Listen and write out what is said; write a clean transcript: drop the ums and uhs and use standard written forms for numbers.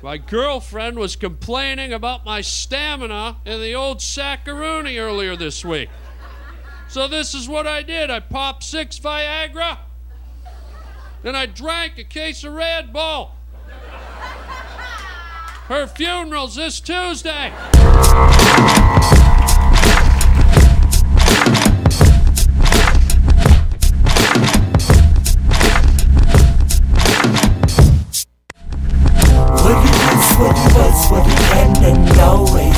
My girlfriend was complaining about my stamina in the old Sackaroonie earlier this week. So this is what I did. I popped 6 Viagra, then I drank a case of Red Bull. Her funeral's this Tuesday. What you was, what you can and know it.